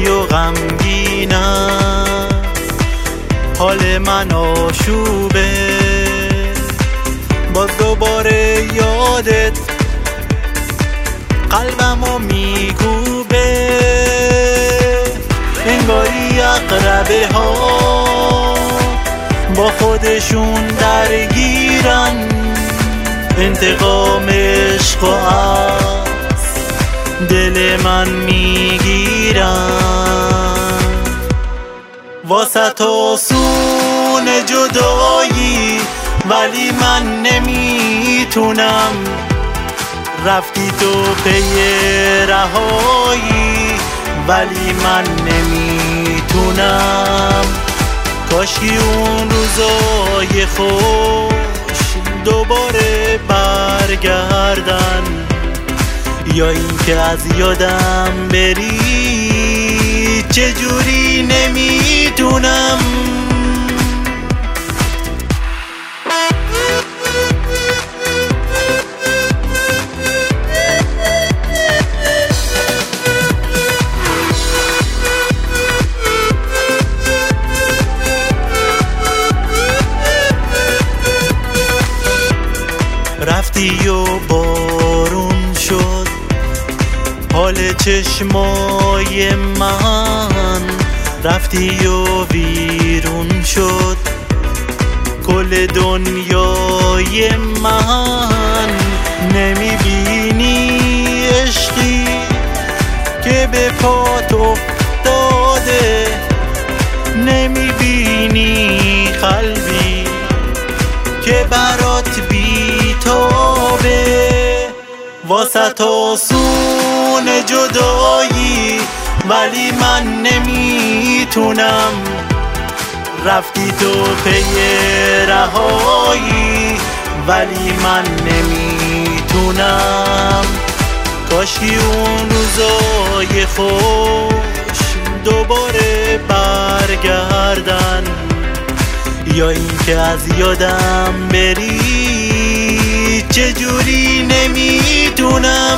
رفتی و غمگین است، حال من آشوبه، باز دوباره یادت قلبمو میگوبه. انگاری اقربه ها با خودشون درگیرن، انتقام عشق و از دل من میگیرن. واسه تو آسون جدایی ولی من نمیتونم، رفتی تو پی رهایی ولی من نمیتونم. کاشکی اون روزای خوش دوباره برگردن، یا این که از یادم بری چجوری نمیدونم. رفتی و بارون شد حال چشمای من، رفتی و ویرون شد کل دنیای من. نمیبینی عشقی که به پات افتاده، نمیبینی قلبی که برات بیتابه. واسه تو آسون جدایی ولی من نمیتونم، رفتی تو پی رهایی ولی من نمیتونم. کاشکی اون روزای خوش دوباره برگردن، یا این که از یادم بری چجوری نمیدونم.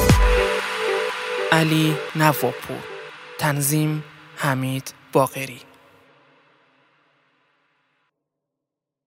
علی نواپور، تنظیم حمید باقری.